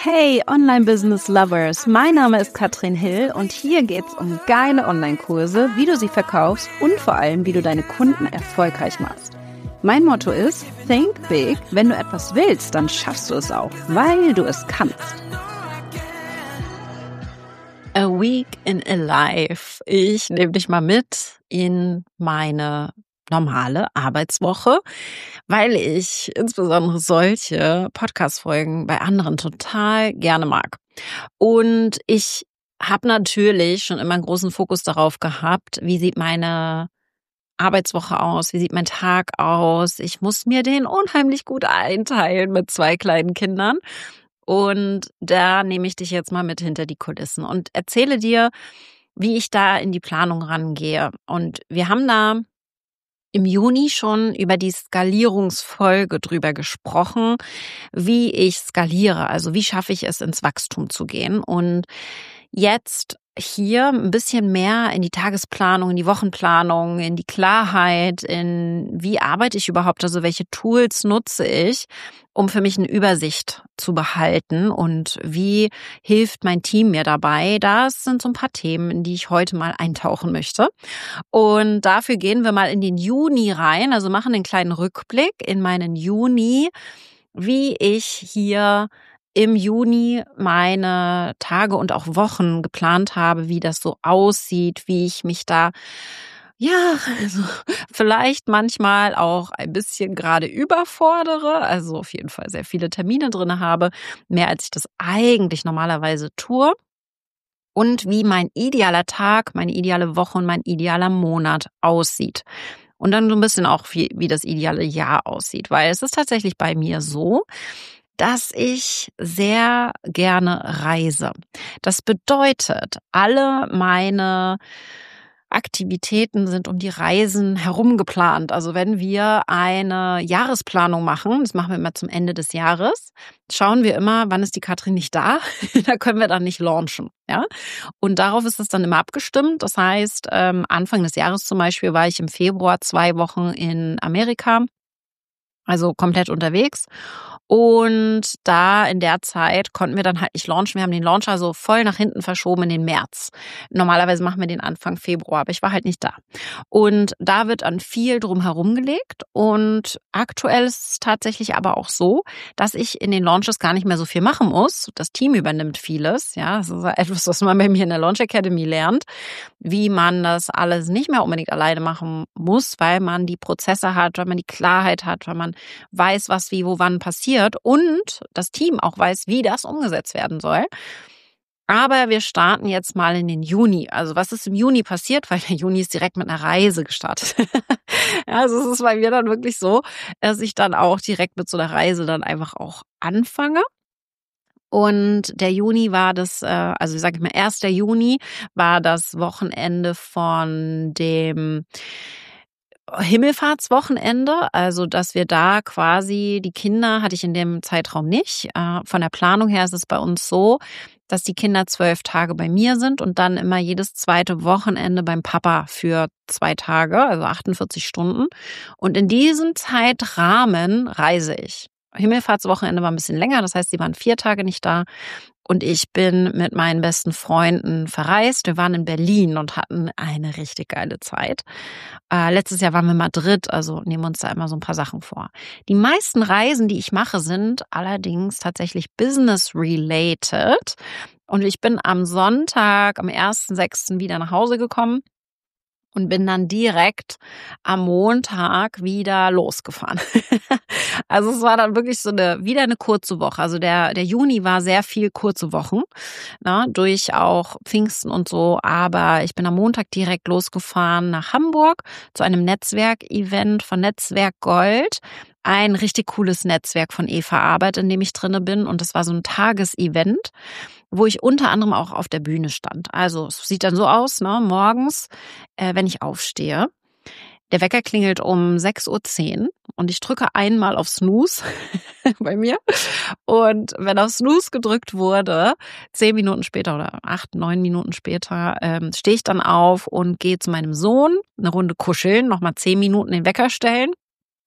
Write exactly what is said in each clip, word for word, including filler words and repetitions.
Hey Online-Business-Lovers, mein Name ist Katrin Hill und hier geht's um geile Online-Kurse, wie du sie verkaufst und vor allem, wie du deine Kunden erfolgreich machst. Mein Motto ist, think big, wenn du etwas willst, dann schaffst du es auch, weil du es kannst. A week in a life. Ich nehme dich mal mit in meine normale Arbeitswoche, weil ich insbesondere solche Podcast-Folgen bei anderen total gerne mag. Und ich habe natürlich schon immer einen großen Fokus darauf gehabt, wie sieht meine Arbeitswoche aus, wie sieht mein Tag aus. Ich muss mir den unheimlich gut einteilen mit zwei kleinen Kindern. Und da nehme ich dich jetzt mal mit hinter die Kulissen und erzähle dir, wie ich da in die Planung rangehe. Und wir haben da im Juni schon über die Skalierungsfolge drüber gesprochen, wie ich skaliere, also wie schaffe ich es, ins Wachstum zu gehen. Und jetzt hier ein bisschen mehr in die Tagesplanung, in die Wochenplanung, in die Klarheit, in wie arbeite ich überhaupt, also welche Tools nutze ich, um für mich eine Übersicht zu behalten und wie hilft mein Team mir dabei. Das sind so ein paar Themen, in die ich heute mal eintauchen möchte. Und dafür gehen wir mal in den Juni rein, also machen einen kleinen Rückblick in meinen Juni, wie ich hier im Juni meine Tage und auch Wochen geplant habe, wie das so aussieht, wie ich mich da, ja, also vielleicht manchmal auch ein bisschen gerade überfordere, also auf jeden Fall sehr viele Termine drin habe, mehr als ich das eigentlich normalerweise tue. Und wie mein idealer Tag, meine ideale Woche und mein idealer Monat aussieht. Und dann so ein bisschen auch, wie, wie das ideale Jahr aussieht, weil es ist tatsächlich bei mir so, dass ich sehr gerne reise. Das bedeutet, alle meine Aktivitäten sind um die Reisen herum geplant. Also wenn wir eine Jahresplanung machen, das machen wir immer zum Ende des Jahres, schauen wir immer, wann ist die Katrin nicht da? Da können wir dann nicht launchen. Ja? Und darauf ist es dann immer abgestimmt. Das heißt, ähm, Anfang des Jahres zum Beispiel war ich im Februar zwei Wochen in Amerika, also komplett unterwegs. Und da in der Zeit konnten wir dann halt nicht launchen. Wir haben den Launch also voll nach hinten verschoben in den März. Normalerweise machen wir den Anfang Februar, aber ich war halt nicht da. Und da wird dann viel drum herum gelegt. Und aktuell ist es tatsächlich aber auch so, dass ich in den Launches gar nicht mehr so viel machen muss. Das Team übernimmt vieles. Ja, das ist etwas, was man bei mir in der Launch Academy lernt, wie man das alles nicht mehr unbedingt alleine machen muss, weil man die Prozesse hat, weil man die Klarheit hat, weil man weiß, was wie wo wann passiert und das Team auch weiß, wie das umgesetzt werden soll. Aber wir starten jetzt mal in den Juni. Also was ist im Juni passiert? Weil der Juni ist direkt mit einer Reise gestartet. Ja, also es ist bei mir dann wirklich so, dass ich dann auch direkt mit so einer Reise dann einfach auch anfange. Und der Juni war das, also ich sage mal, erster Juni war das Wochenende von dem Himmelfahrtswochenende, also dass wir da quasi, die Kinder hatte ich in dem Zeitraum nicht. Von der Planung her ist es bei uns so, dass die Kinder zwölf Tage bei mir sind und dann immer jedes zweite Wochenende beim Papa für zwei Tage, also achtundvierzig Stunden. Und in diesem Zeitrahmen reise ich. Himmelfahrtswochenende war ein bisschen länger, das heißt, sie waren vier Tage nicht da. Und ich bin mit meinen besten Freunden verreist. Wir waren in Berlin und hatten eine richtig geile Zeit. Äh, letztes Jahr waren wir in Madrid, also nehmen wir uns da immer so ein paar Sachen vor. Die meisten Reisen, die ich mache, sind allerdings tatsächlich business-related. Und ich bin am Sonntag, am ersten sechsten wieder nach Hause gekommen. Und bin dann direkt am Montag wieder losgefahren. Also es war dann wirklich so eine, wieder eine kurze Woche. Also der, der Juni war sehr viel kurze Wochen, ne, durch auch Pfingsten und so. Aber ich bin am Montag direkt losgefahren nach Hamburg zu einem Netzwerkevent von Netzwerk Gold. Ein richtig cooles Netzwerk von Eva Arbeit, in dem ich drinne bin. Und das war so ein Tagesevent, wo ich unter anderem auch auf der Bühne stand. Also es sieht dann so aus, ne, morgens, äh, wenn ich aufstehe. Der Wecker klingelt um sechs Uhr zehn und ich drücke einmal auf Snooze bei mir. Und wenn auf Snooze gedrückt wurde, zehn Minuten später oder acht, neun Minuten später, ähm, stehe ich dann auf und gehe zu meinem Sohn, eine Runde kuscheln, nochmal zehn Minuten den Wecker stellen.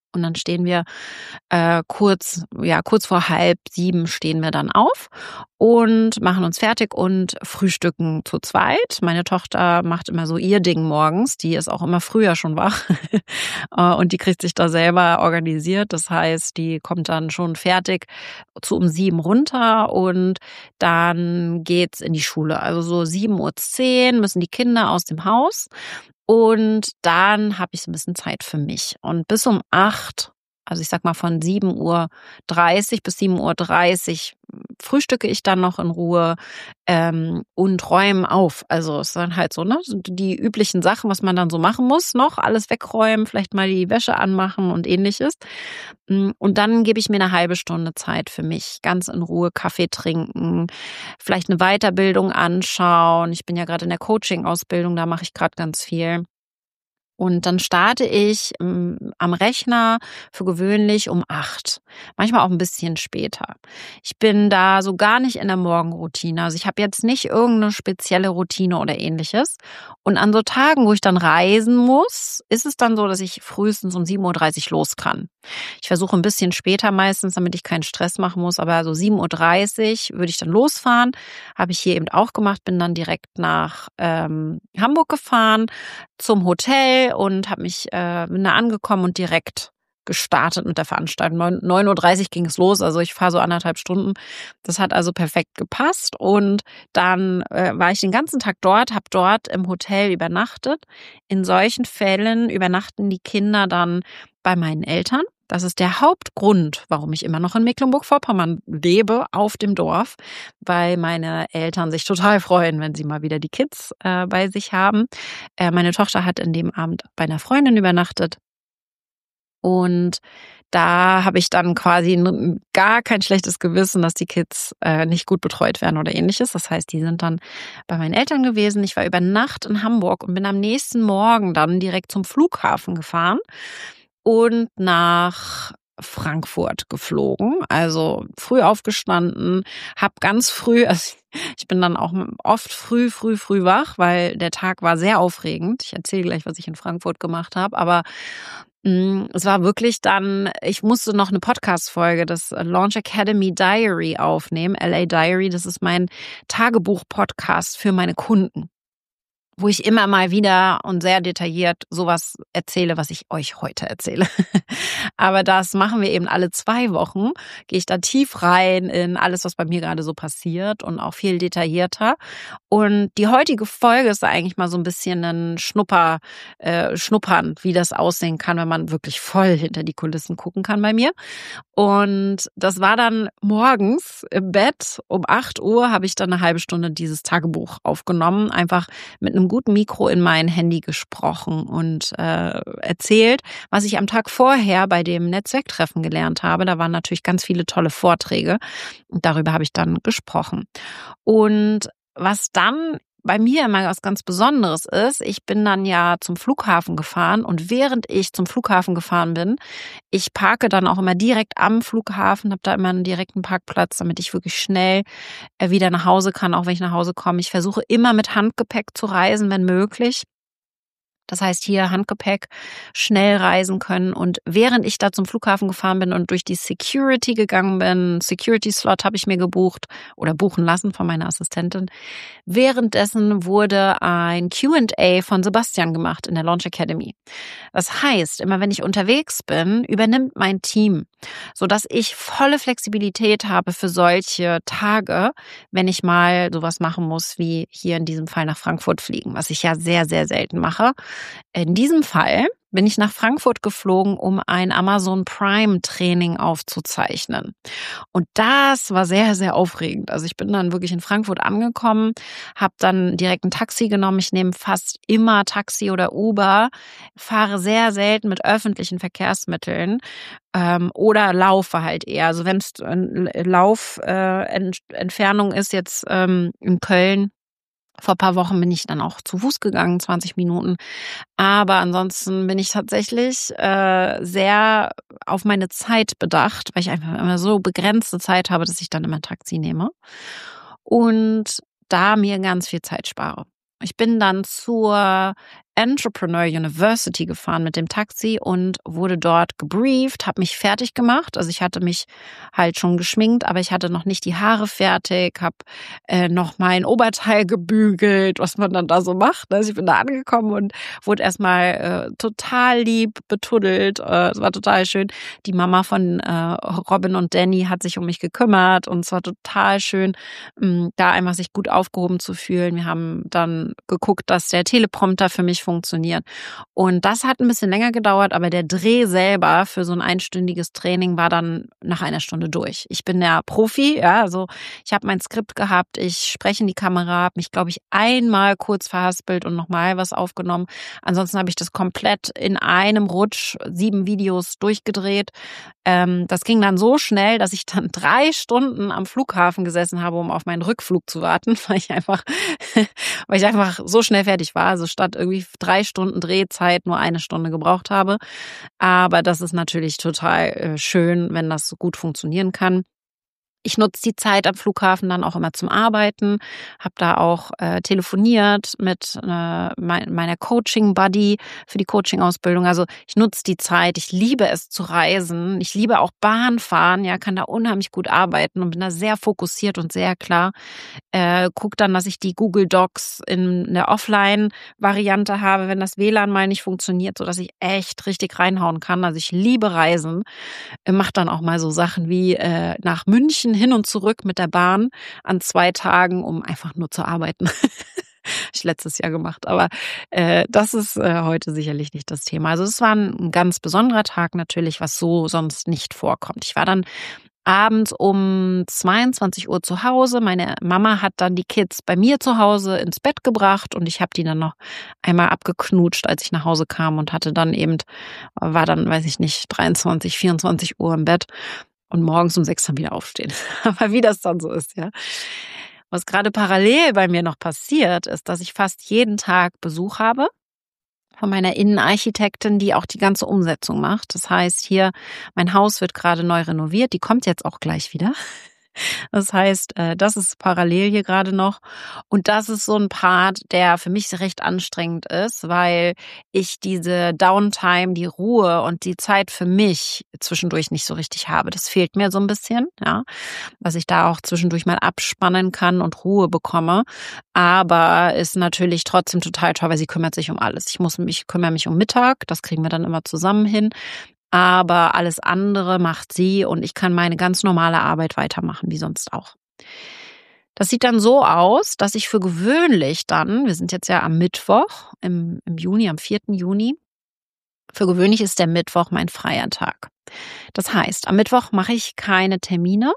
Und dann stehen wir äh, kurz, ja, kurz vor halb sieben stehen wir dann auf und machen uns fertig und frühstücken zu zweit. Meine Tochter macht immer so ihr Ding morgens. Die ist auch immer früher schon wach und die kriegt sich da selber organisiert. Das heißt, die kommt dann schon fertig zu um sieben runter und dann geht's in die Schule. Also so sieben Uhr zehn müssen die Kinder aus dem Haus. Und dann habe ich so ein bisschen Zeit für mich. Und bis um acht, also ich sag mal von sieben Uhr dreißig bis sieben Uhr dreißig frühstücke ich dann noch in Ruhe ähm, und räume auf. Also es ist dann halt so, ne, die üblichen Sachen, was man dann so machen muss, noch alles wegräumen, vielleicht mal die Wäsche anmachen und ähnliches. Und dann gebe ich mir eine halbe Stunde Zeit für mich, ganz in Ruhe Kaffee trinken, vielleicht eine Weiterbildung anschauen. Ich bin ja gerade in der Coaching-Ausbildung, da mache ich gerade ganz viel. Und dann starte ich ähm, am Rechner für gewöhnlich um acht, manchmal auch ein bisschen später. Ich bin da so gar nicht in der Morgenroutine. Also ich habe jetzt nicht irgendeine spezielle Routine oder ähnliches. Und an so Tagen, wo ich dann reisen muss, ist es dann so, dass ich frühestens um sieben Uhr dreißig los kann. Ich versuche ein bisschen später meistens, damit ich keinen Stress machen muss, aber so sieben Uhr dreißig würde ich dann losfahren. Habe ich hier eben auch gemacht, bin dann direkt nach ähm, Hamburg gefahren zum Hotel und habe mich äh, bin da angekommen und direkt gestartet mit der Veranstaltung. neun Uhr dreißig ging es los, also ich fahre so anderthalb Stunden. Das hat also perfekt gepasst und dann äh, war ich den ganzen Tag dort, habe dort im Hotel übernachtet. In solchen Fällen übernachten die Kinder dann bei meinen Eltern. Das ist der Hauptgrund, warum ich immer noch in Mecklenburg-Vorpommern lebe, auf dem Dorf, weil meine Eltern sich total freuen, wenn sie mal wieder die Kids äh, bei sich haben. Äh, meine Tochter hat in dem Abend bei einer Freundin übernachtet und da habe ich dann quasi gar kein schlechtes Gewissen, dass die Kids äh, nicht gut betreut werden oder ähnliches. Das heißt, die sind dann bei meinen Eltern gewesen. Ich war über Nacht in Hamburg und bin am nächsten Morgen dann direkt zum Flughafen gefahren und nach Frankfurt geflogen. Also früh aufgestanden, habe ganz früh, also ich bin dann auch oft früh, früh, früh wach, weil der Tag war sehr aufregend. Ich erzähle gleich, was ich in Frankfurt gemacht habe, aber mh, es war wirklich dann, ich musste noch eine Podcast-Folge, das Launch Academy Diary aufnehmen. L A Diary, das ist mein Tagebuch-Podcast für meine Kunden, wo ich immer mal wieder und sehr detailliert sowas erzähle, was ich euch heute erzähle. Aber das machen wir eben alle zwei Wochen. Gehe ich da tief rein in alles, was bei mir gerade so passiert und auch viel detaillierter. Und die heutige Folge ist eigentlich mal so ein bisschen ein Schnupper, äh, Schnuppern, wie das aussehen kann, wenn man wirklich voll hinter die Kulissen gucken kann bei mir. Und das war dann morgens im Bett um acht Uhr habe ich dann eine halbe Stunde dieses Tagebuch aufgenommen, einfach mit einem guten Mikro in mein Handy gesprochen und äh, erzählt, was ich am Tag vorher bei dem Netzwerktreffen gelernt habe. Da waren natürlich ganz viele tolle Vorträge und darüber habe ich dann gesprochen. Und was dann bei mir immer was ganz Besonderes ist, ich bin dann ja zum Flughafen gefahren und während ich zum Flughafen gefahren bin, ich parke dann auch immer direkt am Flughafen, habe da immer einen direkten Parkplatz, damit ich wirklich schnell wieder nach Hause kann, auch wenn ich nach Hause komme. Ich versuche immer mit Handgepäck zu reisen, wenn möglich. Das heißt, hier Handgepäck, schnell reisen können. Und während ich da zum Flughafen gefahren bin und durch die Security gegangen bin, Security-Slot habe ich mir gebucht oder buchen lassen von meiner Assistentin. Währenddessen wurde ein Q and A von Sebastian gemacht in der Launch Academy. Das heißt, immer wenn ich unterwegs bin, übernimmt mein Team, sodass ich volle Flexibilität habe für solche Tage, wenn ich mal sowas machen muss, wie hier in diesem Fall nach Frankfurt fliegen, was ich ja sehr, sehr selten mache. In diesem Fall bin ich nach Frankfurt geflogen, um ein Amazon Prime Training aufzuzeichnen. Und das war sehr, sehr aufregend. Also ich bin dann wirklich in Frankfurt angekommen, habe dann direkt ein Taxi genommen. Ich nehme fast immer Taxi oder Uber, fahre sehr selten mit öffentlichen Verkehrsmitteln ähm, oder laufe halt eher. Also wenn es eine Laufentfernung äh, ist jetzt ähm, in Köln, vor ein paar Wochen bin ich dann auch zu Fuß gegangen, zwanzig Minuten. Aber ansonsten bin ich tatsächlich äh, sehr auf meine Zeit bedacht, weil ich einfach immer so begrenzte Zeit habe, dass ich dann immer ein Taxi nehme und da mir ganz viel Zeit spare. Ich bin dann zur Entrepreneur University gefahren mit dem Taxi und wurde dort gebrieft, habe mich fertig gemacht. Also ich hatte mich halt schon geschminkt, aber ich hatte noch nicht die Haare fertig, habe äh, noch mein Oberteil gebügelt, was man dann da so macht. Also ich bin da angekommen und wurde erstmal äh, total lieb betuddelt. Äh, es war total schön. Die Mama von äh, Robin und Danny hat sich um mich gekümmert und es war total schön, mh, da einfach sich gut aufgehoben zu fühlen. Wir haben dann geguckt, dass der Teleprompter für mich funktioniert. Und das hat ein bisschen länger gedauert, aber der Dreh selber für so ein einstündiges Training war dann nach einer Stunde durch. Ich bin ja Profi, ja, also ich habe mein Skript gehabt, ich spreche in die Kamera, habe mich, glaube ich, einmal kurz verhaspelt und nochmal was aufgenommen. Ansonsten habe ich das komplett in einem Rutsch, sieben Videos durchgedreht. Ähm, das ging dann so schnell, dass ich dann drei Stunden am Flughafen gesessen habe, um auf meinen Rückflug zu warten, weil ich einfach, weil ich einfach so schnell fertig war. Also statt irgendwie drei Stunden Drehzeit nur eine Stunde gebraucht habe. Aber das ist natürlich total äh, schön, wenn das so gut funktionieren kann. Ich nutze die Zeit am Flughafen dann auch immer zum Arbeiten, habe da auch äh, telefoniert mit äh, mein, meiner Coaching-Buddy für die Coaching-Ausbildung. Also ich nutze die Zeit, ich liebe es zu reisen, ich liebe auch Bahnfahren, ja, kann da unheimlich gut arbeiten und bin da sehr fokussiert und sehr klar. Äh, guck dann, dass ich die Google Docs in der Offline-Variante habe, wenn das W L A N mal nicht funktioniert, sodass ich echt richtig reinhauen kann. Also ich liebe Reisen, äh, mache dann auch mal so Sachen wie äh, nach München hin und zurück mit der Bahn an zwei Tagen, um einfach nur zu arbeiten. Habe ich letztes Jahr gemacht, aber äh, das ist äh, heute sicherlich nicht das Thema. Also es war ein ganz besonderer Tag natürlich, was so sonst nicht vorkommt. Ich war dann abends um zweiundzwanzig Uhr zu Hause. Meine Mama hat dann die Kids bei mir zu Hause ins Bett gebracht und ich habe die dann noch einmal abgeknutscht, als ich nach Hause kam und hatte dann eben, war dann, weiß ich nicht, dreiundzwanzig, vierundzwanzig Uhr im Bett. Und morgens um sechs dann wieder aufstehen. Aber wie das dann so ist, ja. Was gerade parallel bei mir noch passiert, ist, dass ich fast jeden Tag Besuch habe von meiner Innenarchitektin, die auch die ganze Umsetzung macht. Das heißt, hier, mein Haus wird gerade neu renoviert. Die kommt jetzt auch gleich wieder. Das heißt, das ist parallel hier gerade noch. Und das ist so ein Part, der für mich recht anstrengend ist, weil ich diese Downtime, die Ruhe und die Zeit für mich zwischendurch nicht so richtig habe. Das fehlt mir so ein bisschen, ja, dass ich da auch zwischendurch mal abspannen kann und Ruhe bekomme. Aber ist natürlich trotzdem total toll, weil sie kümmert sich um alles. Ich muss mich, kümmere mich um Mittag, das kriegen wir dann immer zusammen hin. Aber alles andere macht sie und ich kann meine ganz normale Arbeit weitermachen, wie sonst auch. Das sieht dann so aus, dass ich für gewöhnlich dann, wir sind jetzt ja am Mittwoch, im, im Juni, am vierten Juni, für gewöhnlich ist der Mittwoch mein freier Tag. Das heißt, am Mittwoch mache ich keine Termine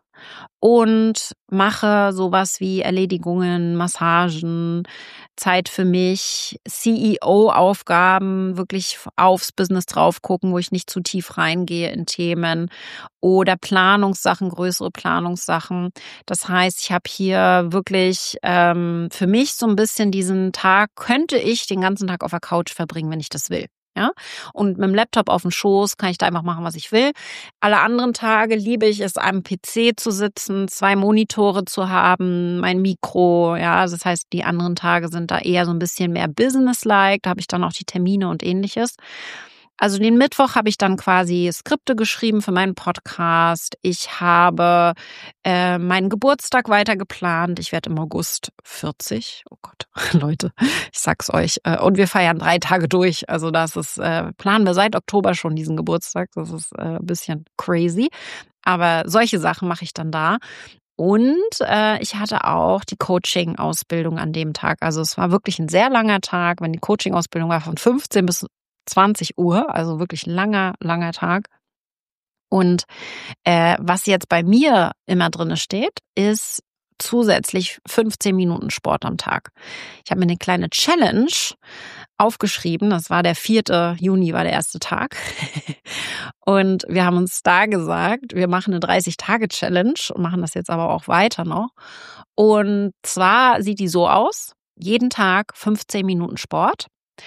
und mache sowas wie Erledigungen, Massagen, Zeit für mich, C E O-Aufgaben, wirklich aufs Business drauf gucken, wo ich nicht zu tief reingehe in Themen oder Planungssachen, größere Planungssachen. Das heißt, ich habe hier wirklich ähm, für mich so ein bisschen diesen Tag, könnte ich den ganzen Tag auf der Couch verbringen, wenn ich das will. Ja, und mit dem Laptop auf dem Schoß kann ich da einfach machen, was ich will. Alle anderen Tage liebe ich es, am P C zu sitzen, zwei Monitore zu haben, mein Mikro. Ja, das heißt, die anderen Tage sind da eher so ein bisschen mehr business-like. Da habe ich dann auch die Termine und ähnliches. Also den Mittwoch habe ich dann quasi Skripte geschrieben für meinen Podcast. Ich habe äh, meinen Geburtstag weiter geplant. Ich werde im August vierzig. Oh Gott, Leute, ich sag's euch. Und wir feiern drei Tage durch. Also das ist, äh, planen wir seit Oktober schon diesen Geburtstag. Das ist äh, ein bisschen crazy. Aber solche Sachen mache ich dann da. Und äh, ich hatte auch die Coaching-Ausbildung an dem Tag. Also es war wirklich ein sehr langer Tag. Wenn die Coaching-Ausbildung war von fünfzehn bis zwanzig Uhr, also wirklich langer, langer Tag. Und äh, was jetzt bei mir immer drin steht, ist zusätzlich fünfzehn Minuten Sport am Tag. Ich habe mir eine kleine Challenge aufgeschrieben. Das war der vierte Juni, war der erste Tag. Und wir haben uns da gesagt, wir machen eine dreißig-Tage-Challenge und machen das jetzt aber auch weiter noch. Und zwar sieht die so aus, jeden Tag fünfzehn Minuten Sport.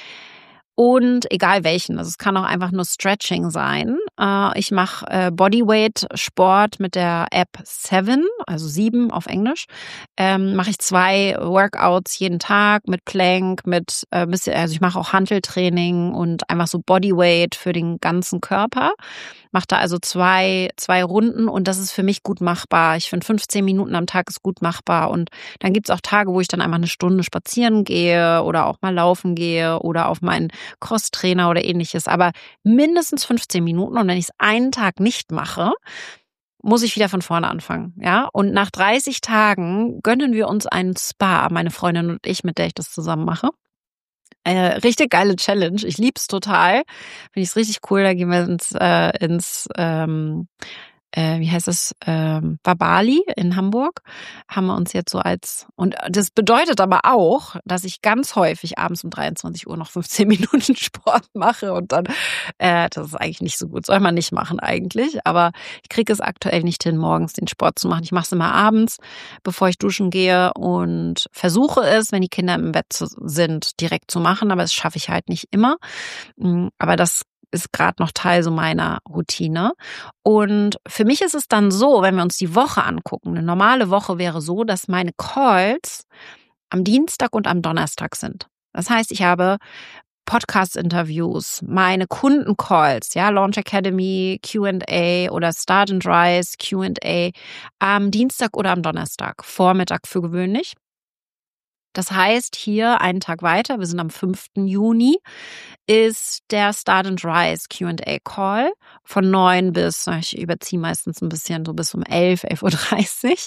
Und egal welchen, also es kann auch einfach nur Stretching sein. Ich mache Bodyweight-Sport mit der App Seven, also sieben auf Englisch, ähm, mache ich zwei Workouts jeden Tag mit Plank, mit äh, bisschen, also ich mache auch Hanteltraining und einfach so Bodyweight für den ganzen Körper. Mache da also zwei, zwei Runden und das ist für mich gut machbar. Ich finde fünfzehn Minuten am Tag ist gut machbar und dann gibt's auch Tage, wo ich dann einfach eine Stunde spazieren gehe oder auch mal laufen gehe oder auf meinen Crosstrainer oder ähnliches. Aber mindestens fünfzehn Minuten und wenn ich es einen Tag nicht mache, muss ich wieder von vorne anfangen, ja? Und nach dreißig Tagen gönnen wir uns einen Spa, meine Freundin und ich, mit der ich das zusammen mache. Äh, richtig geile Challenge. Ich lieb's total. Finde ich's richtig cool. Da gehen wir ins, äh, ins ähm, äh, wie heißt das, ähm, Babali in Hamburg, haben wir uns jetzt so als, und das bedeutet aber auch, dass ich ganz häufig abends um dreiundzwanzig Uhr noch fünfzehn Minuten Sport mache und dann, äh, das ist eigentlich nicht so gut, soll man nicht machen eigentlich, aber ich kriege es aktuell nicht hin, morgens den Sport zu machen. Ich mache es immer abends, bevor ich duschen gehe und versuche es, wenn die Kinder im Bett sind, direkt zu machen, aber das schaffe ich halt nicht immer, aber das ist gerade noch Teil so meiner Routine. Und für mich ist es dann so, wenn wir uns die Woche angucken, eine normale Woche wäre so, dass meine Calls am Dienstag und am Donnerstag sind. Das heißt, ich habe Podcast-Interviews, meine Kundencalls, ja, Launch Academy, Q and A oder Start and Rise, Q and A am Dienstag oder am Donnerstag, Vormittag für gewöhnlich. Das heißt, hier einen Tag weiter, wir sind am fünften Juni, ist der Start and Rise Q and A Call von neun bis, ich überziehe meistens ein bisschen, so bis um elf, elf Uhr dreißig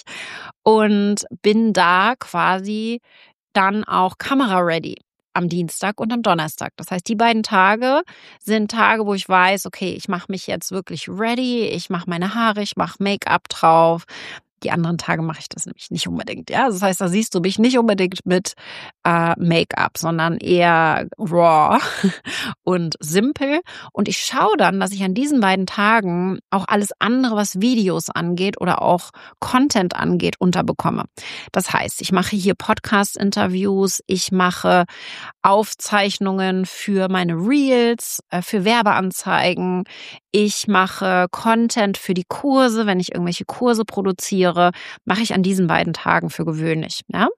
und bin da quasi dann auch Kamera-ready am Dienstag und am Donnerstag. Das heißt, die beiden Tage sind Tage, wo ich weiß, okay, ich mache mich jetzt wirklich ready, ich mache meine Haare, ich mache Make-up drauf. Die anderen Tage mache ich das nämlich nicht unbedingt. Ja, das heißt, da siehst du mich nicht unbedingt mit äh, Make-up, sondern eher raw und simpel. Und ich schaue dann, dass ich an diesen beiden Tagen auch alles andere, was Videos angeht oder auch Content angeht, unterbekomme. Das heißt, ich mache hier Podcast-Interviews, ich mache Aufzeichnungen für meine Reels, äh, für Werbeanzeigen. Ich mache Content für die Kurse, wenn ich irgendwelche Kurse produziere, mache ich an diesen beiden Tagen für gewöhnlich. Ja?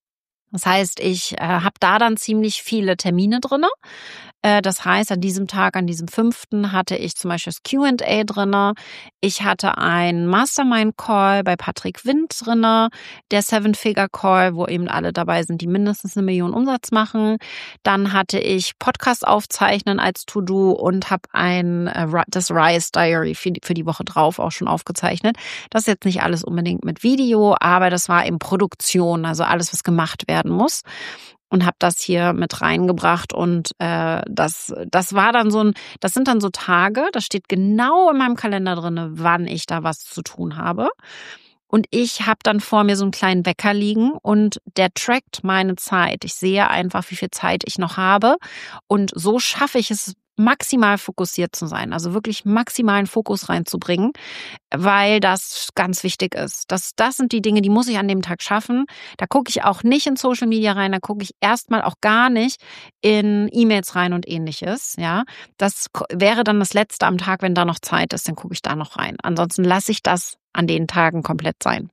Das heißt, ich äh, habe da dann ziemlich viele Termine drinne. Äh, das heißt, an diesem Tag, an diesem fünften hatte ich zum Beispiel das Q and A drinne. Ich hatte einen Mastermind-Call bei Patrick Wind drinne, der Seven-Figure-Call, wo eben alle dabei sind, die mindestens eine Million Umsatz machen. Dann hatte ich Podcast aufzeichnen als To-Do und habe ein äh, das Rise Diary für die, für die Woche drauf auch schon aufgezeichnet. Das ist jetzt nicht alles unbedingt mit Video, aber das war eben Produktion, also alles, was gemacht werden muss. Und habe das hier mit reingebracht und äh, das das war dann so ein, das sind dann so Tage, das steht genau in meinem Kalender drin, wann ich da was zu tun habe. Und ich habe dann vor mir so einen kleinen Wecker liegen und der trackt meine Zeit. Ich sehe einfach, wie viel Zeit ich noch habe und so schaffe ich es, maximal fokussiert zu sein, also wirklich maximalen Fokus reinzubringen, weil das ganz wichtig ist. Das, das sind die Dinge, die muss ich an dem Tag schaffen. Da gucke ich auch nicht in Social Media rein, da gucke ich erstmal auch gar nicht in E-Mails rein und ähnliches. Ja, das wäre dann das Letzte am Tag, wenn da noch Zeit ist, dann gucke ich da noch rein. Ansonsten lasse ich das an den Tagen komplett sein.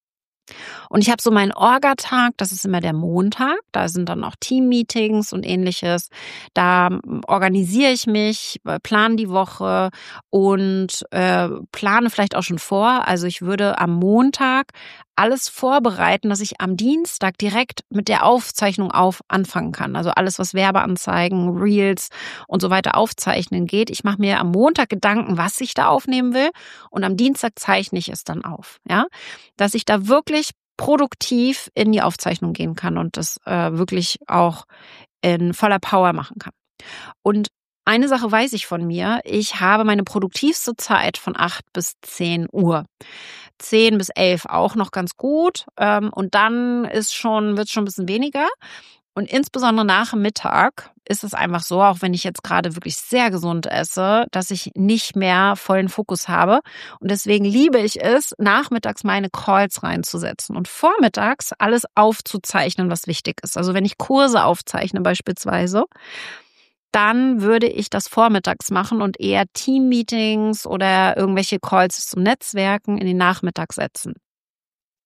Und ich habe so meinen Orga-Tag, das ist immer der Montag, da sind dann auch Team-Meetings und ähnliches. Da organisiere ich mich, plane die Woche und äh, plane vielleicht auch schon vor. Also ich würde am Montag alles vorbereiten, dass ich am Dienstag direkt mit der Aufzeichnung auf anfangen kann. Also alles, was Werbeanzeigen, Reels und so weiter aufzeichnen geht. Ich mache mir am Montag Gedanken, was ich da aufnehmen will und am Dienstag zeichne ich es dann auf. Ja, dass ich da wirklich produktiv in die Aufzeichnung gehen kann und das äh, wirklich auch in voller Power machen kann. Und eine Sache weiß ich von mir, ich habe meine produktivste Zeit von acht bis zehn Uhr. zehn bis elf auch noch ganz gut und dann ist schon, wird es schon ein bisschen weniger. Und insbesondere nach dem Mittag ist es einfach so, auch wenn ich jetzt gerade wirklich sehr gesund esse, dass ich nicht mehr vollen Fokus habe. Und deswegen liebe ich es, nachmittags meine Calls reinzusetzen und vormittags alles aufzuzeichnen, was wichtig ist. Also wenn ich Kurse aufzeichne beispielsweise, dann würde ich das vormittags machen und eher Team-Meetings oder irgendwelche Calls zum Netzwerken in den Nachmittag setzen.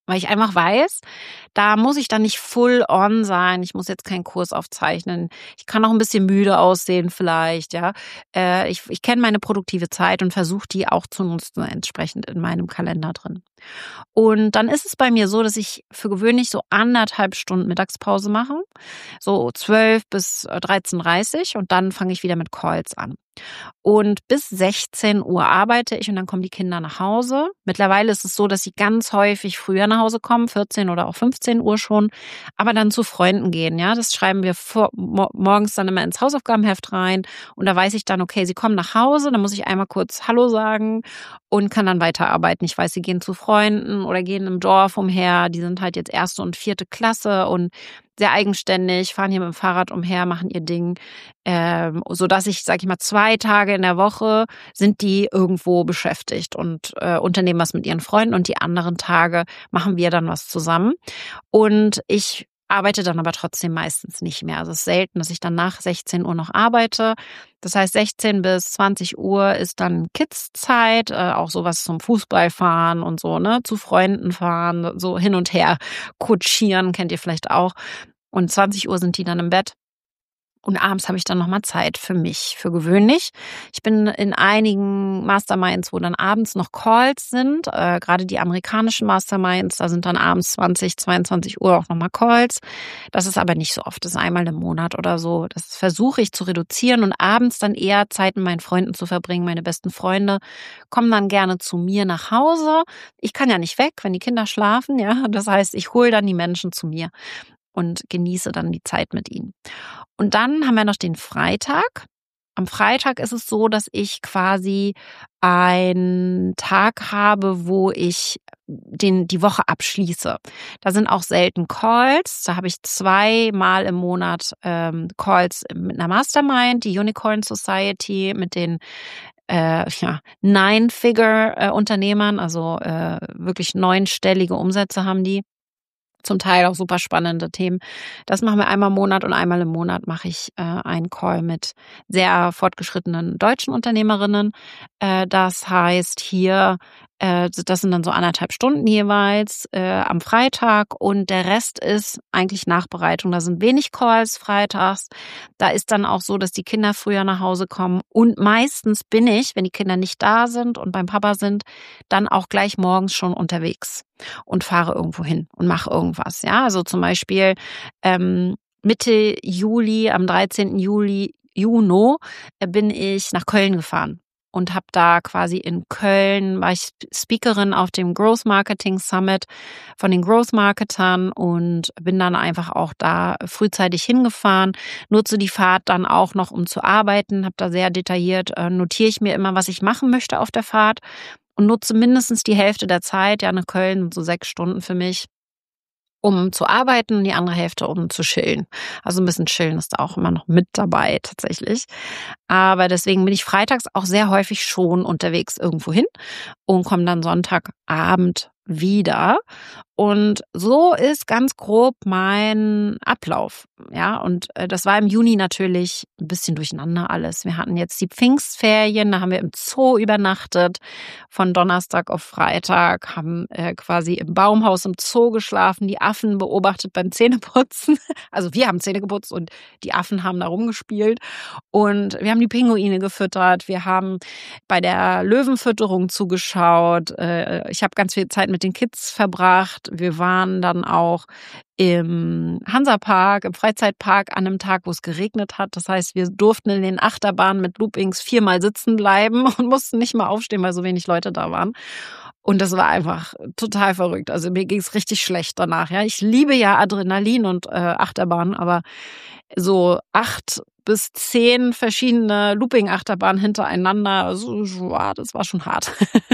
weil ich einfach weiß, da muss ich dann nicht full on sein. Ich muss jetzt keinen Kurs aufzeichnen. Ich kann auch ein bisschen müde aussehen vielleicht, ja. Äh, ich ich kenne meine produktive Zeit und versuche die auch zu nutzen, entsprechend in meinem Kalender drin. Und dann ist es bei mir so, dass ich für gewöhnlich so anderthalb Stunden Mittagspause mache, so zwölf bis dreizehn Uhr dreißig und dann fange ich wieder mit Calls an. Und bis sechzehn Uhr arbeite ich und dann kommen die Kinder nach Hause. Mittlerweile ist es so, dass sie ganz häufig früher nach Hause kommen, vierzehn oder auch fünfzehn Uhr schon, aber dann zu Freunden gehen. Ja, das schreiben wir vor, morgens dann immer ins Hausaufgabenheft rein und da weiß ich dann, okay, sie kommen nach Hause, dann muss ich einmal kurz Hallo sagen und kann dann weiterarbeiten. Ich weiß, sie gehen zu Freunden oder gehen im Dorf umher. Die sind halt jetzt erste und vierte Klasse und sehr eigenständig, fahren hier mit dem Fahrrad umher, machen ihr Ding, ähm, sodass ich, sag ich mal, zwei Tage in der Woche sind die irgendwo beschäftigt und äh, unternehmen was mit ihren Freunden und die anderen Tage machen wir dann was zusammen. Und ich arbeite dann aber trotzdem meistens nicht mehr. Also es ist selten, dass ich dann nach sechzehn Uhr noch arbeite. Das heißt, sechzehn bis zwanzig Uhr ist dann Kids-Zeit, äh, auch sowas zum Fußballfahren und so, ne, zu Freunden fahren, so hin und her kutschieren, kennt ihr vielleicht auch. Und zwanzig Uhr sind die dann im Bett. Und abends habe ich dann nochmal Zeit für mich, für gewöhnlich. Ich bin in einigen Masterminds, wo dann abends noch Calls sind, äh, gerade die amerikanischen Masterminds, da sind dann abends zwanzig, zweiundzwanzig Uhr auch nochmal Calls. Das ist aber nicht so oft, das ist einmal im Monat oder so. Das versuche ich zu reduzieren und abends dann eher Zeit mit meinen Freunden zu verbringen. Meine besten Freunde kommen dann gerne zu mir nach Hause. Ich kann ja nicht weg, wenn die Kinder schlafen, ja. Das heißt, ich hole dann die Menschen zu mir und genieße dann die Zeit mit ihnen. Und dann haben wir noch den Freitag. Am Freitag ist es so, dass ich quasi einen Tag habe, wo ich den, die Woche abschließe. Da sind auch selten Calls. Da habe ich zweimal im Monat ähm, Calls mit einer Mastermind, die Unicorn Society, mit den äh, ja, Nine-Figure-Unternehmern, also äh, wirklich neunstellige Umsätze haben die. Zum Teil auch super spannende Themen. Das machen wir einmal im Monat und einmal im Monat mache ich äh, einen Call mit sehr fortgeschrittenen deutschen Unternehmerinnen. Äh, das heißt hier, äh, das sind dann so anderthalb Stunden jeweils äh, am Freitag und der Rest ist eigentlich Nachbereitung. Da sind wenig Calls freitags. Da ist dann auch so, dass die Kinder früher nach Hause kommen und meistens bin ich, wenn die Kinder nicht da sind und beim Papa sind, dann auch gleich morgens schon unterwegs und fahre irgendwo hin und mache irgendwas. Ja, also zum Beispiel ähm, Mitte Juli, am dreizehnten Juli, Juni, äh, bin ich nach Köln gefahren und habe da quasi in Köln, war ich Speakerin auf dem Growth Marketing Summit von den Growth Marketern und bin dann einfach auch da frühzeitig hingefahren, nutze die Fahrt dann auch noch, um zu arbeiten, habe da sehr detailliert, äh, notiere ich mir immer, was ich machen möchte auf der Fahrt und nutze mindestens die Hälfte der Zeit, ja nach Köln sind so sechs Stunden für mich, um zu arbeiten und die andere Hälfte um zu chillen. Also ein bisschen chillen ist da auch immer noch mit dabei tatsächlich. Aber deswegen bin ich freitags auch sehr häufig schon unterwegs irgendwo hin und komme dann Sonntagabend wieder. Und so ist ganz grob mein Ablauf. Ja, und das war im Juni natürlich ein bisschen durcheinander alles. Wir hatten jetzt die Pfingstferien, da haben wir im Zoo übernachtet, von Donnerstag auf Freitag, haben äh, quasi im Baumhaus im Zoo geschlafen, die Affen beobachtet beim Zähneputzen. Also wir haben Zähne geputzt und die Affen haben da rumgespielt. Und wir haben die Pinguine gefüttert, wir haben bei der Löwenfütterung zugeschaut. Äh, ich habe ganz viel Zeit mit den Kids verbracht. Wir waren dann auch im Hansapark, im Freizeitpark an einem Tag, wo es geregnet hat. Das heißt, wir durften in den Achterbahnen mit Loopings viermal sitzen bleiben und mussten nicht mal aufstehen, weil so wenig Leute da waren. Und das war einfach total verrückt. Also mir ging es richtig schlecht danach. Ja, ich liebe ja Adrenalin und äh, Achterbahn, aber so acht bis zehn verschiedene Looping-Achterbahnen hintereinander, also, wow, das war schon hart.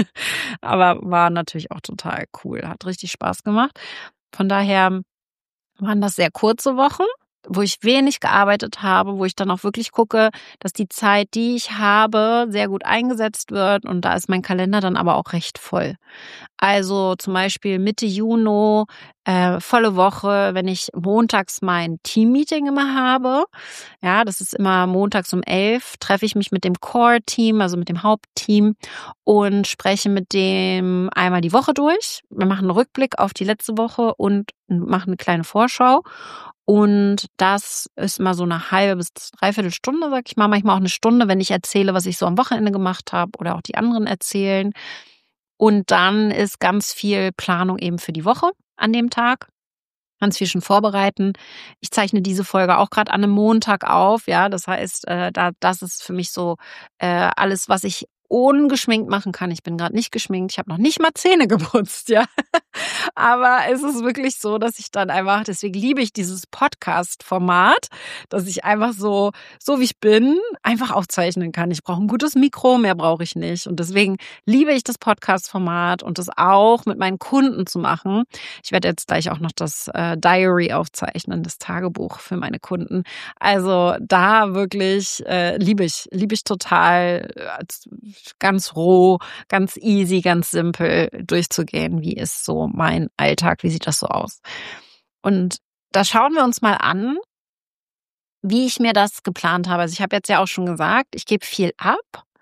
Aber war natürlich auch total cool, hat richtig Spaß gemacht. Von daher waren das sehr kurze Wochen. wo ich wenig gearbeitet habe, wo ich dann auch wirklich gucke, dass die Zeit, die ich habe, sehr gut eingesetzt wird. Und da ist mein Kalender dann aber auch recht voll. Also zum Beispiel Mitte Juni, äh, volle Woche, wenn ich montags mein Teammeeting immer habe. Ja, das ist immer montags um elf, treffe ich mich mit dem Core-Team, also mit dem Hauptteam und spreche mit dem einmal die Woche durch. Wir machen einen Rückblick auf die letzte Woche und machen eine kleine Vorschau. Und das ist mal so eine halbe bis dreiviertel Stunde, sag ich mal, manchmal auch eine Stunde, wenn ich erzähle, was ich so am Wochenende gemacht habe oder auch die anderen erzählen. Und dann ist ganz viel Planung eben für die Woche an dem Tag. Ganz viel schon vorbereiten. Ich zeichne diese Folge auch gerade an einem Montag auf. Ja, das heißt, äh, da das ist für mich so äh, alles, was ich ungeschminkt machen kann. Ich bin gerade nicht geschminkt. Ich habe noch nicht mal Zähne geputzt, ja. Aber es ist wirklich so, dass ich dann einfach, deswegen liebe ich dieses Podcast-Format, dass ich einfach so, so wie ich bin, einfach aufzeichnen kann. Ich brauche ein gutes Mikro, mehr brauche ich nicht. Und deswegen liebe ich das Podcast-Format und das auch mit meinen Kunden zu machen. Ich werde jetzt gleich auch noch das äh, Diary aufzeichnen, das Tagebuch für meine Kunden. Also da wirklich äh, liebe ich, liebe ich total, äh, ganz roh, ganz easy, ganz simpel durchzugehen. Wie ist so mein Alltag? Wie sieht das so aus? Und da schauen wir uns mal an, wie ich mir das geplant habe. Also ich habe jetzt ja auch schon gesagt, ich gebe viel ab.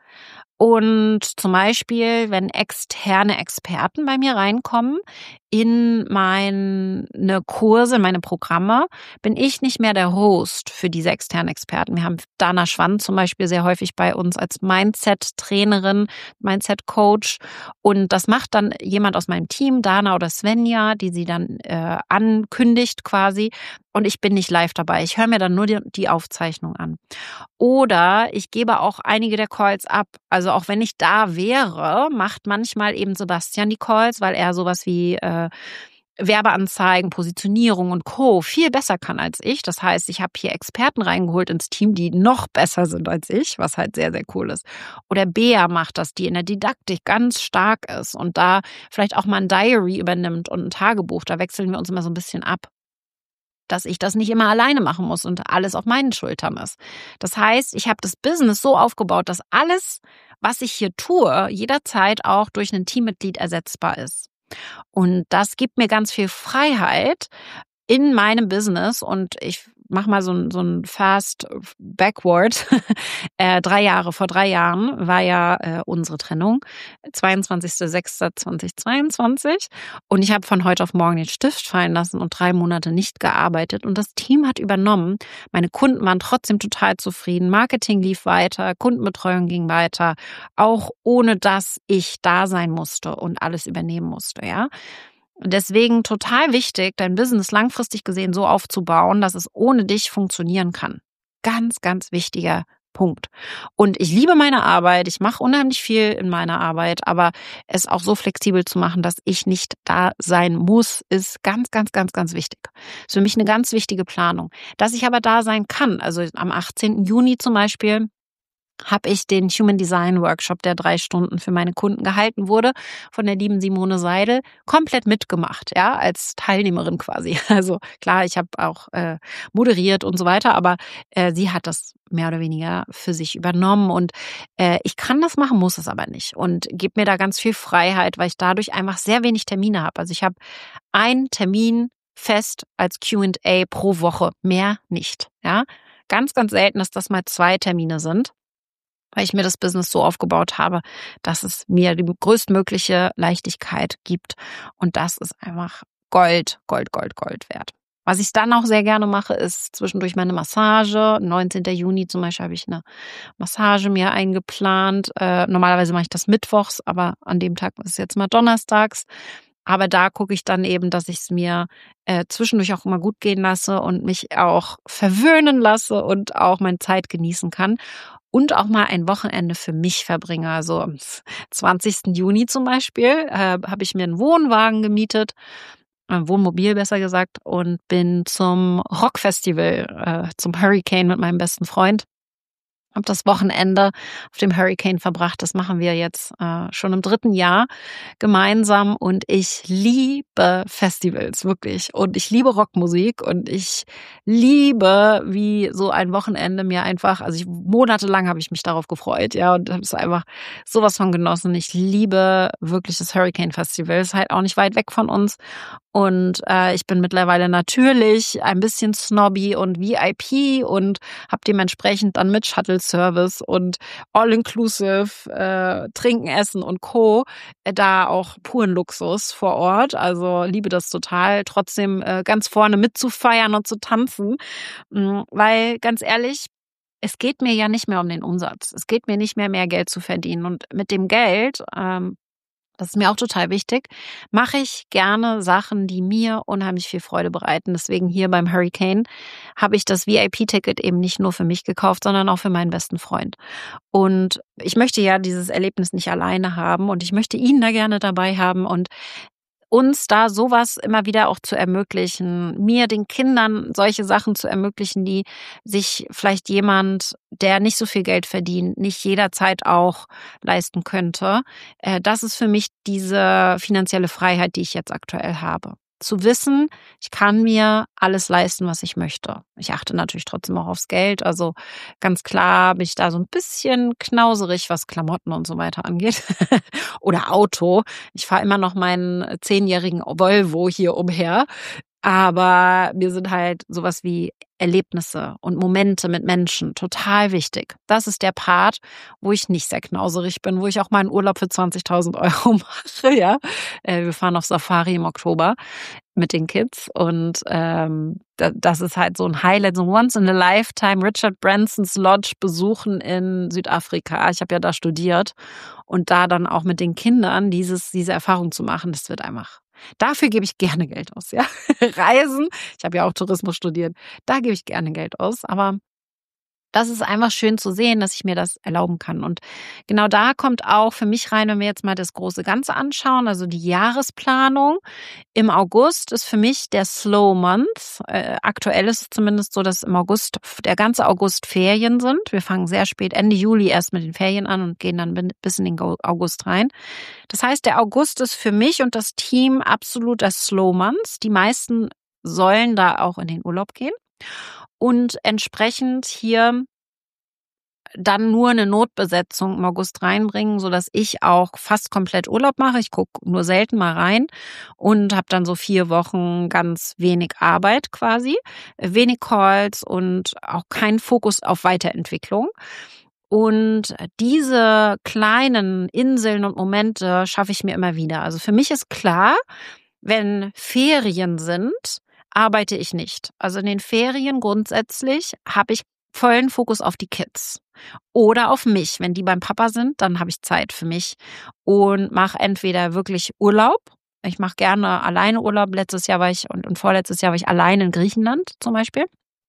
Und zum Beispiel, wenn externe Experten bei mir reinkommen in meine Kurse, in meine Programme, bin ich nicht mehr der Host für diese externen Experten. Wir haben Dana Schwand zum Beispiel sehr häufig bei uns als Mindset-Trainerin, Mindset-Coach. Und das macht dann jemand aus meinem Team, Dana oder Svenja, die sie dann äh, ankündigt quasi. Und ich bin nicht live dabei. Ich höre mir dann nur die, die Aufzeichnung an. Oder ich gebe auch einige der Calls ab. Also auch wenn ich da wäre, macht manchmal eben Sebastian die Calls, weil er sowas wie äh, Werbeanzeigen, Positionierung und Co. viel besser kann als ich. Das heißt, ich habe hier Experten reingeholt ins Team, die noch besser sind als ich, was halt sehr, sehr cool ist. Oder Bea macht das, die in der Didaktik ganz stark ist und da vielleicht auch mal ein Diary übernimmt und ein Tagebuch. Da wechseln wir uns immer so ein bisschen ab, dass ich das nicht immer alleine machen muss und alles auf meinen Schultern ist. Das heißt, ich habe das Business so aufgebaut, dass alles, was ich hier tue, jederzeit auch durch ein Teammitglied ersetzbar ist. Und das gibt mir ganz viel Freiheit in meinem Business und ich mach mal so ein, so ein Fast Backward. äh, drei Jahre, vor drei Jahren war ja äh, unsere Trennung, zweiundzwanzigster sechster zweitausendzweiundzwanzig. Und ich habe von heute auf morgen den Stift fallen lassen und drei Monate nicht gearbeitet. Und das Team hat übernommen. Meine Kunden waren trotzdem total zufrieden. Marketing lief weiter, Kundenbetreuung ging weiter, auch ohne dass ich da sein musste und alles übernehmen musste, ja. Deswegen total wichtig, dein Business langfristig gesehen so aufzubauen, dass es ohne dich funktionieren kann. Ganz, ganz wichtiger Punkt. Und ich liebe meine Arbeit, ich mache unheimlich viel in meiner Arbeit, aber es auch so flexibel zu machen, dass ich nicht da sein muss, ist ganz, ganz, ganz, ganz wichtig. Ist für mich eine ganz wichtige Planung. Dass ich aber da sein kann, also am achtzehnten Juni zum Beispiel, habe ich den Human Design Workshop, der drei Stunden für meine Kunden gehalten wurde, von der lieben Simone Seidel, komplett mitgemacht, ja, als Teilnehmerin quasi. Also klar, ich habe auch äh, moderiert und so weiter, aber äh, sie hat das mehr oder weniger für sich übernommen und äh, ich kann das machen, muss es aber nicht und gebe mir da ganz viel Freiheit, weil ich dadurch einfach sehr wenig Termine habe. Also ich habe einen Termin fest als Q und A pro Woche, mehr nicht, ja. Ganz, ganz selten, dass das mal zwei Termine sind, weil ich mir das Business so aufgebaut habe, dass es mir die größtmögliche Leichtigkeit gibt. Und das ist einfach Gold, Gold, Gold, Gold wert. Was ich dann auch sehr gerne mache, ist zwischendurch meine Massage. neunzehnten Juni zum Beispiel habe ich eine Massage mir eingeplant. Äh, normalerweise mache ich das mittwochs, aber an dem Tag ist es jetzt mal donnerstags. Aber da gucke ich dann eben, dass ich es mir äh, zwischendurch auch immer gut gehen lasse und mich auch verwöhnen lasse und auch meine Zeit genießen kann. Und auch mal ein Wochenende für mich verbringe. Also am zwanzigsten Juni zum Beispiel äh, habe ich mir einen Wohnwagen gemietet, ein Wohnmobil besser gesagt, und bin zum Rockfestival, äh, zum Hurricane mit meinem besten Freund. Habe das Wochenende auf dem Hurricane verbracht. Das machen wir jetzt äh, schon im dritten Jahr gemeinsam und ich liebe Festivals, wirklich. Und ich liebe Rockmusik und ich liebe, wie so ein Wochenende mir einfach, also ich, monatelang habe ich mich darauf gefreut, ja, und habe es einfach sowas von genossen. Ich liebe wirklich das Hurricane Festival. Ist halt auch nicht weit weg von uns. Und äh, ich bin mittlerweile natürlich ein bisschen snobby und V I P und habe dementsprechend dann mit Shuttle-Service und All-Inclusive, äh, Trinken, Essen und Co. Äh, da auch puren Luxus vor Ort. Also liebe das total, trotzdem äh, ganz vorne mitzufeiern und zu tanzen. Mhm, weil ganz ehrlich, es geht mir ja nicht mehr um den Umsatz. Es geht mir nicht mehr, mehr Geld zu verdienen. Und mit dem Geld, ähm, das ist mir auch total wichtig, mache ich gerne Sachen, die mir unheimlich viel Freude bereiten. Deswegen hier beim Hurricane habe ich das V I P-Ticket eben nicht nur für mich gekauft, sondern auch für meinen besten Freund. Und ich möchte ja dieses Erlebnis nicht alleine haben und ich möchte ihn da gerne dabei haben und uns da sowas immer wieder auch zu ermöglichen, mir, den Kindern solche Sachen zu ermöglichen, die sich vielleicht jemand, der nicht so viel Geld verdient, nicht jederzeit auch leisten könnte. Das ist für mich diese finanzielle Freiheit, die ich jetzt aktuell habe. Zu wissen, ich kann mir alles leisten, was ich möchte. Ich achte natürlich trotzdem auch aufs Geld. Also ganz klar bin ich da so ein bisschen knauserig, was Klamotten und so weiter angeht. Oder Auto. Ich fahre immer noch meinen zehnjährigen Volvo hier umher. Aber mir sind halt sowas wie Erlebnisse und Momente mit Menschen total wichtig. Das ist der Part, wo ich nicht sehr knauserig bin, wo ich auch mal einen Urlaub für zwanzigtausend Euro mache. Ja, wir fahren auf Safari im Oktober mit den Kids und ähm, das ist halt so ein Highlight, so ein Once in a Lifetime Richard Bransons Lodge besuchen in Südafrika. Ich habe ja da studiert und da dann auch mit den Kindern dieses diese Erfahrung zu machen, das wird einfach. Dafür gebe ich gerne Geld aus, ja. Reisen, ich habe ja auch Tourismus studiert, da gebe ich gerne Geld aus, aber das ist einfach schön zu sehen, dass ich mir das erlauben kann. Und genau da kommt auch für mich rein, wenn wir jetzt mal das große Ganze anschauen, also die Jahresplanung. Im August ist für mich der Slow Month. Äh, aktuell ist es zumindest so, dass im August, der ganze August Ferien sind. Wir fangen sehr spät, Ende Juli erst mit den Ferien an und gehen dann bis in den August rein. Das heißt, der August ist für mich und das Team absolut das Slow Month. Die meisten sollen da auch in den Urlaub gehen. Und entsprechend hier dann nur eine Notbesetzung im August reinbringen, sodass ich auch fast komplett Urlaub mache. Ich gucke nur selten mal rein und habe dann so vier Wochen ganz wenig Arbeit quasi, wenig Calls und auch keinen Fokus auf Weiterentwicklung. Und diese kleinen Inseln und Momente schaffe ich mir immer wieder. Also für mich ist klar, wenn Ferien sind, arbeite ich nicht. Also in den Ferien grundsätzlich habe ich vollen Fokus auf die Kids oder auf mich. Wenn die beim Papa sind, dann habe ich Zeit für mich und mache entweder wirklich Urlaub. Ich mache gerne alleine Urlaub. Letztes Jahr war ich und, und vorletztes Jahr war ich alleine in Griechenland zum Beispiel.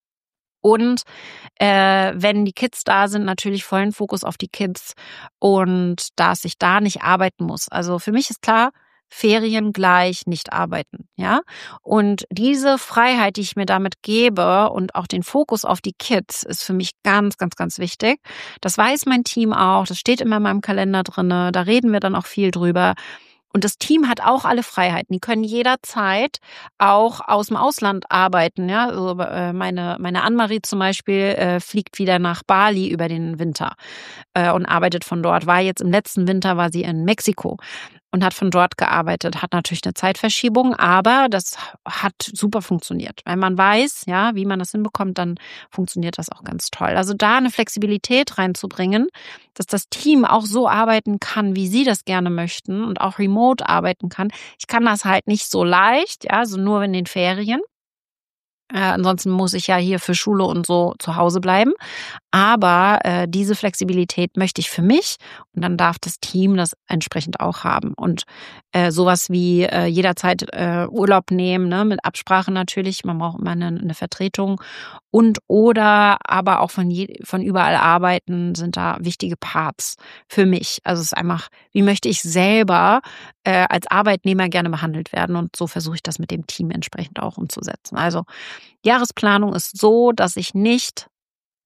Und äh, wenn die Kids da sind, natürlich vollen Fokus auf die Kids und dass ich da nicht arbeiten muss. Also für mich ist klar, Ferien gleich nicht arbeiten, ja. Und diese Freiheit, die ich mir damit gebe und auch den Fokus auf die Kids ist für mich ganz, ganz, ganz wichtig. Das weiß mein Team auch, das steht immer in meinem Kalender drinne, da reden wir dann auch viel drüber. Und das Team hat auch alle Freiheiten. Die können jederzeit auch aus dem Ausland arbeiten. Ja, also meine meine Annemarie zum Beispiel äh, fliegt wieder nach Bali über den Winter äh, und arbeitet von dort. War jetzt im letzten Winter war sie in Mexiko und hat von dort gearbeitet. Hat natürlich eine Zeitverschiebung, aber das hat super funktioniert. Wenn man weiß, ja, wie man das hinbekommt, dann funktioniert das auch ganz toll. Also da eine Flexibilität reinzubringen, dass das Team auch so arbeiten kann, wie sie das gerne möchten und auch remote arbeiten kann. Ich kann das halt nicht so leicht, ja, also nur in den Ferien. Äh, ansonsten muss ich ja hier für Schule und so zu Hause bleiben. Aber äh, diese Flexibilität möchte ich für mich und dann darf das Team das entsprechend auch haben. Und äh, sowas wie äh, jederzeit äh, Urlaub nehmen, ne, mit Absprache natürlich. Man braucht immer eine, eine Vertretung. Und oder aber auch von, je, von überall arbeiten sind da wichtige Parts für mich. Also es ist einfach, wie möchte ich selber äh, als Arbeitnehmer gerne behandelt werden. Und so versuche ich das mit dem Team entsprechend auch umzusetzen. Also Jahresplanung ist so, dass ich nicht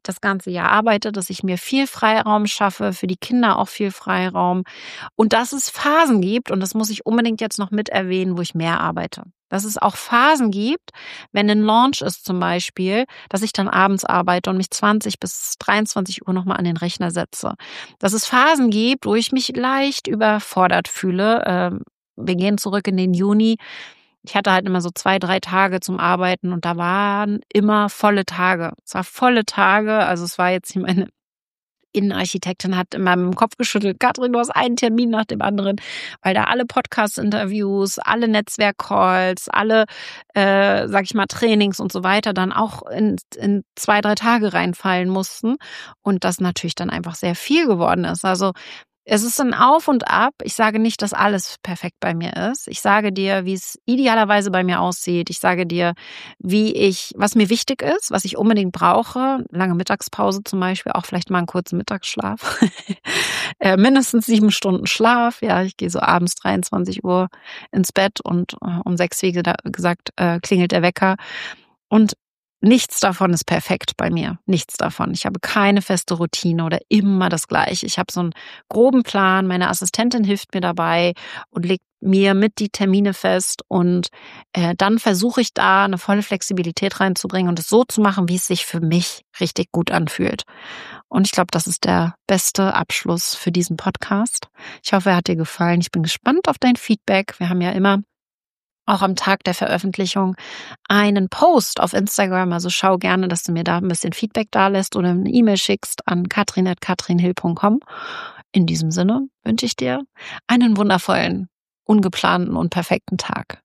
das ganze Jahr arbeite, dass ich mir viel Freiraum schaffe, für die Kinder auch viel Freiraum und dass es Phasen gibt, und das muss ich unbedingt jetzt noch mit erwähnen, wo ich mehr arbeite. Dass es auch Phasen gibt, wenn ein Launch ist zum Beispiel, dass ich dann abends arbeite und mich zwanzig bis dreiundzwanzig Uhr nochmal an den Rechner setze. Dass es Phasen gibt, wo ich mich leicht überfordert fühle. Wir gehen zurück in den Juni. Ich hatte halt immer so zwei, drei Tage zum Arbeiten und da waren immer volle Tage. Es war volle Tage, also es war jetzt, meine Innenarchitektin hat in meinem Kopf geschüttelt, Katrin, du hast einen Termin nach dem anderen, weil da alle Podcast-Interviews, alle Netzwerk-Calls, alle, äh, sag ich mal, Trainings und so weiter dann auch in, in zwei, drei Tage reinfallen mussten und das natürlich dann einfach sehr viel geworden ist. Also es ist ein Auf und Ab. Ich sage nicht, dass alles perfekt bei mir ist. Ich sage dir, wie es idealerweise bei mir aussieht. Ich sage dir, wie ich, was mir wichtig ist, was ich unbedingt brauche. Lange Mittagspause zum Beispiel, auch vielleicht mal einen kurzen Mittagsschlaf. äh, mindestens sieben Stunden Schlaf. Ja, ich gehe so abends dreiundzwanzig Uhr ins Bett und äh, um sechs, wie gesagt, äh, klingelt der Wecker. Und nichts davon ist perfekt bei mir. Nichts davon. Ich habe keine feste Routine oder immer das Gleiche. Ich habe so einen groben Plan. Meine Assistentin hilft mir dabei und legt mir mit die Termine fest. Und äh, dann versuche ich da eine volle Flexibilität reinzubringen und es so zu machen, wie es sich für mich richtig gut anfühlt. Und ich glaube, das ist der beste Abschluss für diesen Podcast. Ich hoffe, er hat dir gefallen. Ich bin gespannt auf dein Feedback. Wir haben ja immer auch am Tag der Veröffentlichung einen Post auf Instagram. Also schau gerne, dass du mir da ein bisschen Feedback da lässt oder eine E-Mail schickst an katrin at katrinhill punkt com. In diesem Sinne wünsche ich dir einen wundervollen, ungeplanten und perfekten Tag.